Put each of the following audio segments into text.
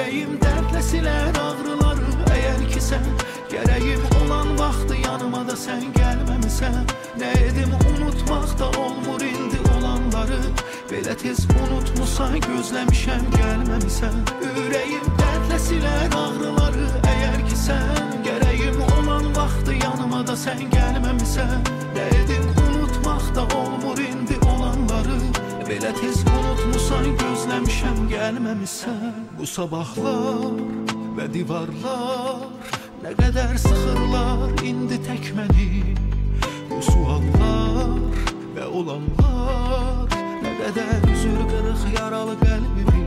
Ürəyim dərdlə silər ağrıları, əgər ki sən gərəyim olan vaxtı yanıma da sən gəlməmisən. Nə edim unutmaqda olmur indi olanları, belə tez unutmusan gözləmişəm gəlməmisən. Ürəyim dərdlə silər ağrıları, əgər ki sən gərəyim olan vaxtı yanıma da sən gəlməmisən. Nə edim unutmaqda olmur indi olanları, belə tez unutmusan gözləmişəm gəlməmisən. Bu sabahlar və divarlar nə qədər sıxırlar indi tək məni. Bu suallar və olanlar nə qədər üzür qırıq yaralı qəlbimi.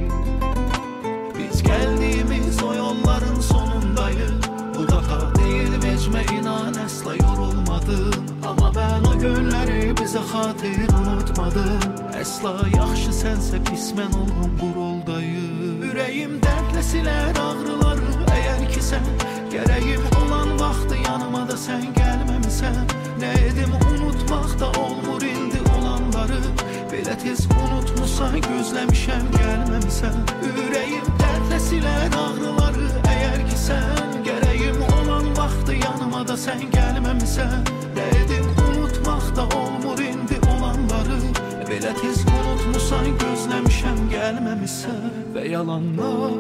Biz gəldiyimiz o yolların sonundayıq, bu daha deyil vecmə inan əsla yorulmadım. Amma mən o günləri bizə xatir unutmadım. Əsla yaxşı sənsə pis mən olum bu roldayım. Ürəyim dərdlə silər ağrıları, əgər ki sən gərəyim olan vaxtı yanıma da sən gəlməmisən. Nə edim unutmaqda olmur indi olanları, belə tez unutmusan gözləmişəm gəlməmisən. Ürəyim dərdlə silər ağrıları, əgər ki sən gərəyim olan vaxtı yanıma da sən gəlməmisən. Nə edim unutmaqda olmur indi olanları, belə tez unutmusan gözləmişəm gəlməmisən. Və yalanlar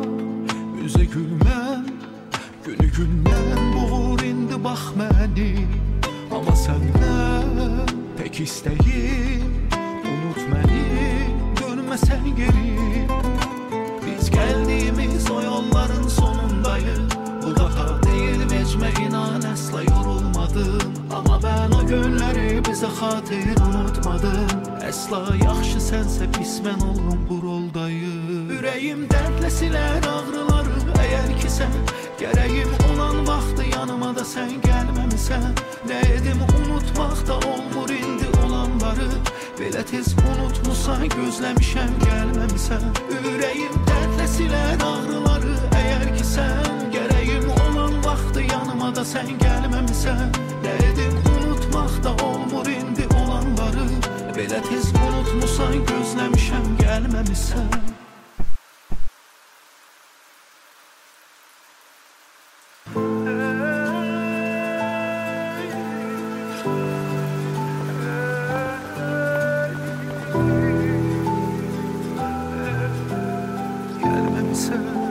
üzə gülmən, günü gündən boğur indi bax məni. Amma səndən tək istəyim unut məni, dönməsən geri. Biz gəldiyimiz o yolların sonundayıq, bu daha deyil vecmə inan əsla yorulmadım. Amma mən o günləri bizə xatir unutmadım. Əsla yaxşı sənsə pis mən olum bu roldayım. Ürəyim dərdlə silər ağrıları, əgər ki sən gərəyim olan vaxtı yanıma da sən gəlməmisən. Nə edim unutmaqda olmur indi olanları, belə tez unutmusan gözləmişəm gəlməmisən. Ürəyim dərdlə silər ağrıları, əgər ki sən gərəyim olan vaxtı yanıma da sən gəlməmisən. Nə edim unutmaqda olmur indi olanları, belə tez unutmusan gözləmişəm gəlməmisən. Gəlməmisən.